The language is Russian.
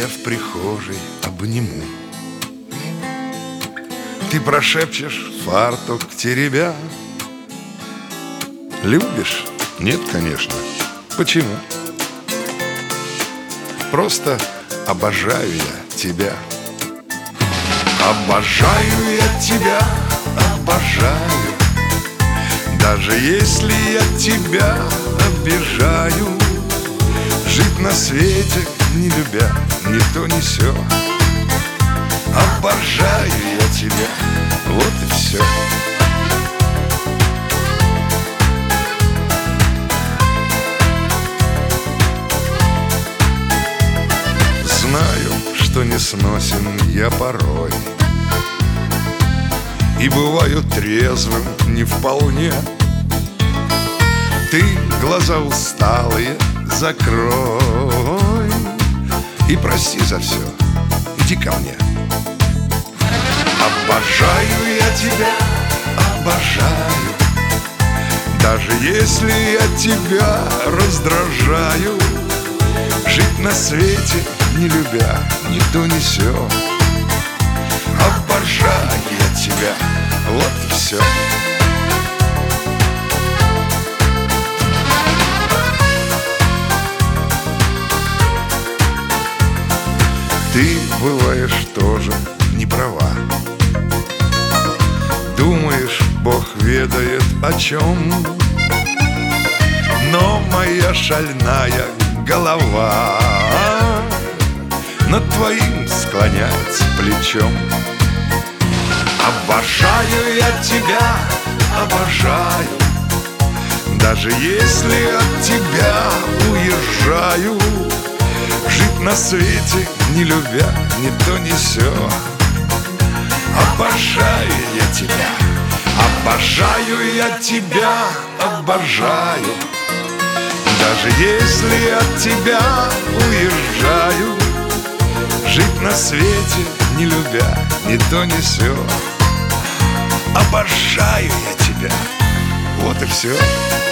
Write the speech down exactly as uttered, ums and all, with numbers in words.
тебя в прихожей обниму. Ты прошепчешь, фартук теребя. Любишь? Нет, конечно. Почему? Просто обожаю я тебя. Обожаю я тебя, обожаю. Даже если я тебя обижаю. Жить на свете, не любя ни то, ни сё. Обожаю я тебя, вот и все. Знаю, что не сносен я порой, и бываю трезвым не вполне. Ты глаза усталые закрой и прости за все, иди ко мне. Обожаю я тебя, обожаю. Даже если я тебя раздражаю. Жить на свете, не любя ни то, ни сё. Обожаю я тебя, вот и все. Ты бываешь тоже не права. Думаешь, Бог ведает о чем. Но моя шальная голова над твоим склоняется плечом. Обожаю я тебя, обожаю. Даже если от тебя уезжаю. Жить на свете, не любя ни то, ни сё. Обожаю я тебя, обожаю я тебя, обожаю. Даже если от тебя уезжаю. Жить на свете, не любя ни то, ни сё. Обожаю я тебя, вот и все.